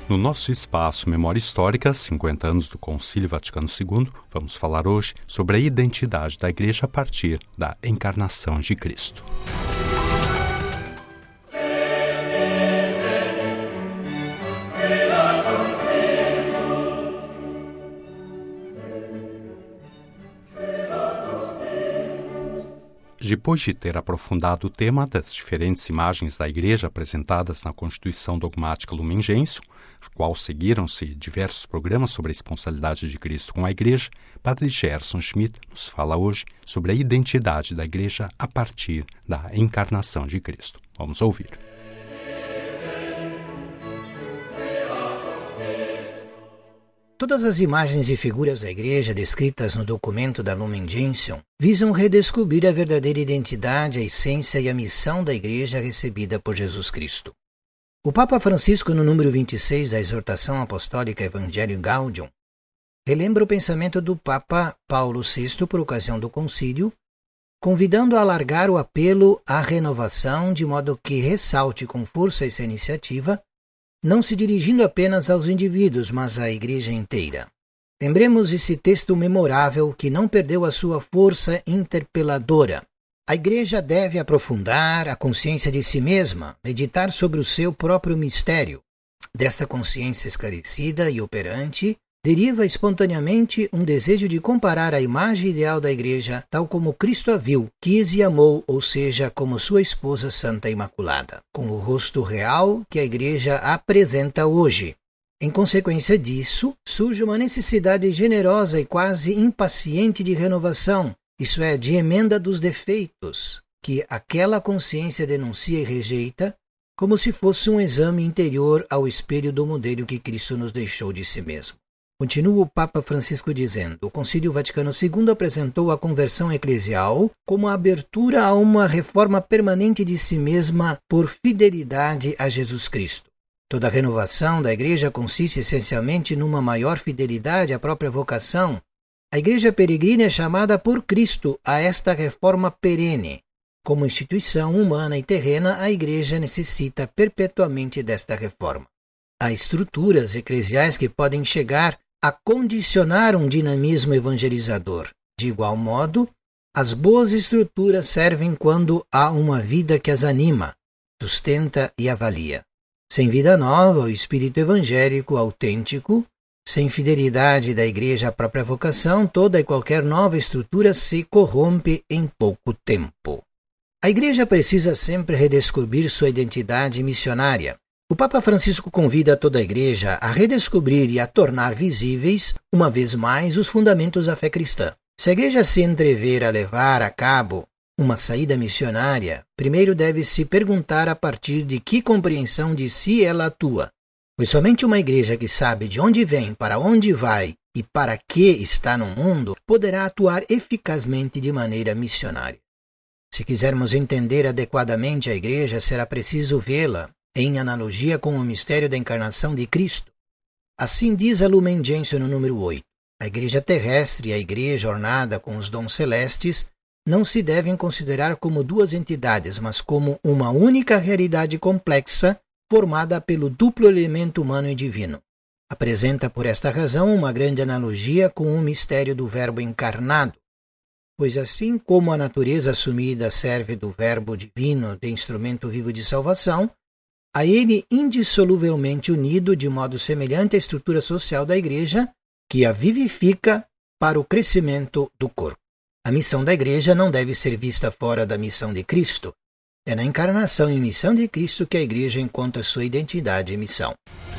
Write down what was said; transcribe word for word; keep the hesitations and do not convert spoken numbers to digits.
No nosso espaço Memória Histórica, cinquenta anos do Concílio Vaticano segundo, vamos falar hoje sobre a identidade da Igreja a partir da encarnação de Cristo. Depois de ter aprofundado o tema das diferentes imagens da Igreja apresentadas na Constituição Dogmática Lumen Gentium, a qual seguiram-se diversos programas sobre a esponsalidade de Cristo com a Igreja, Padre Gerson Schmidt nos fala hoje sobre a identidade da Igreja a partir da encarnação de Cristo. Vamos ouvir. Todas as imagens e figuras da Igreja descritas no documento da Lumen Gentium visam redescobrir a verdadeira identidade, a essência e a missão da Igreja recebida por Jesus Cristo. O Papa Francisco, no número vinte e seis da Exortação Apostólica Evangelii Gaudium, relembra o pensamento do Papa Paulo sexto por ocasião do concílio, convidando a alargar o apelo à renovação de modo que ressalte com força essa iniciativa, não se dirigindo apenas aos indivíduos, mas à Igreja inteira. Lembremos esse texto memorável que não perdeu a sua força interpeladora. A Igreja deve aprofundar a consciência de si mesma, meditar sobre o seu próprio mistério. Desta consciência esclarecida e operante, deriva espontaneamente um desejo de comparar a imagem ideal da Igreja tal como Cristo a viu, quis e amou, ou seja, como sua esposa santa e imaculada, com o rosto real que a Igreja apresenta hoje. Em consequência disso, surge uma necessidade generosa e quase impaciente de renovação, isso é, de emenda dos defeitos, que aquela consciência denuncia e rejeita, como se fosse um exame interior ao espelho do modelo que Cristo nos deixou de si mesmo. Continua o Papa Francisco dizendo: o Concílio Vaticano segundo apresentou a conversão eclesial como a abertura a uma reforma permanente de si mesma por fidelidade a Jesus Cristo. Toda a renovação da Igreja consiste essencialmente numa maior fidelidade à própria vocação. A Igreja peregrina é chamada por Cristo a esta reforma perene. Como instituição humana e terrena, a Igreja necessita perpetuamente desta reforma. Há estruturas eclesiais que podem chegar a condicionar um dinamismo evangelizador. De igual modo, as boas estruturas servem quando há uma vida que as anima, sustenta e avalia. Sem vida nova, o espírito evangélico autêntico, sem fidelidade da Igreja à própria vocação, toda e qualquer nova estrutura se corrompe em pouco tempo. A Igreja precisa sempre redescobrir sua identidade missionária. O Papa Francisco convida toda a Igreja a redescobrir e a tornar visíveis, uma vez mais, os fundamentos da fé cristã. Se a Igreja se entrever a levar a cabo uma saída missionária, primeiro deve se perguntar a partir de que compreensão de si ela atua. Pois somente uma Igreja que sabe de onde vem, para onde vai e para que está no mundo, poderá atuar eficazmente de maneira missionária. Se quisermos entender adequadamente a Igreja, será preciso vê-la em analogia com o mistério da encarnação de Cristo. Assim diz a Lumen Gentium no número oito. A Igreja terrestre e a Igreja ornada com os dons celestes não se devem considerar como duas entidades, mas como uma única realidade complexa formada pelo duplo elemento humano e divino. Apresenta por esta razão uma grande analogia com o mistério do Verbo encarnado, pois assim como a natureza assumida serve do Verbo divino de instrumento vivo de salvação, a ele indissoluvelmente unido de modo semelhante à estrutura social da Igreja, que a vivifica para o crescimento do corpo. A missão da Igreja não deve ser vista fora da missão de Cristo. É na encarnação e missão de Cristo que a Igreja encontra sua identidade e missão.